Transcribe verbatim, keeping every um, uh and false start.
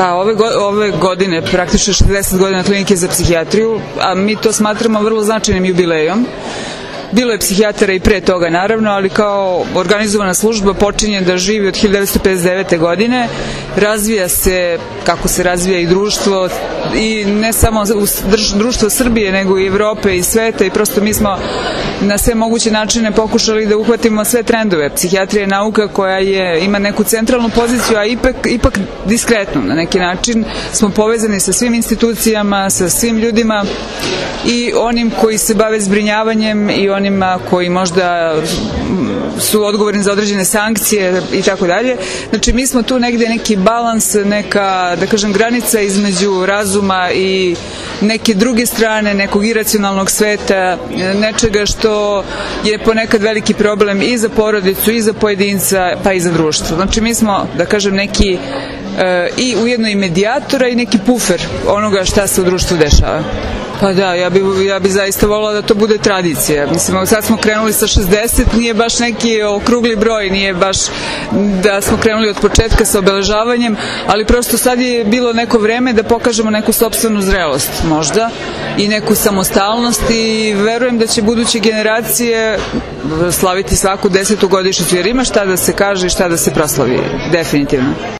Pa ove, go, ove godine, praktično šezdeset godina klinike za psihijatriju, a mi to smatramo vrlo značajnim jubilejom. Bilo je psihijatara i pre toga, naravno, ali kao organizovana služba počinje da živi od hiljadu devetsto pedeset devete. godine. Razvija se, kako se razvija i društvo, i ne samo društvo Srbije, nego i Evrope i sveta, i prosto mi smo na sve moguće načine pokušali da uhvatimo sve trendove. Psihijatrija je nauka koja je, ima neku centralnu poziciju, a ipak, ipak diskretnu. Na neki način smo povezani sa svim institucijama, sa svim ljudima, i onim koji se bave zbrinjavanjem i onima koji možda su odgovorni za određene sankcije i tako dalje. Znači mi smo tu negde neki balans, neka, da kažem, granica između razuma i neke druge strane, nekog iracionalnog sveta, nečega što je ponekad veliki problem i za porodicu, i za pojedinca, pa i za društvo. Znači mi smo, da kažem, neki e, i ujedno i medijatora i neki pufer onoga šta se u društvu dešava. Pa da, ja bi, ja bi zaista volila da to bude tradicija. Mislim, sad smo krenuli sa šezdeset, nije baš neki okrugli broj, nije baš da smo krenuli od početka sa obeležavanjem, ali prosto sad je bilo neko vreme da pokažemo neku sopstvenu zrelost, možda, i neku samostalnost, i verujem da će buduće generacije slaviti svaku desetu godišnjicu, jer ima šta da se kaže i šta da se proslavi, definitivno.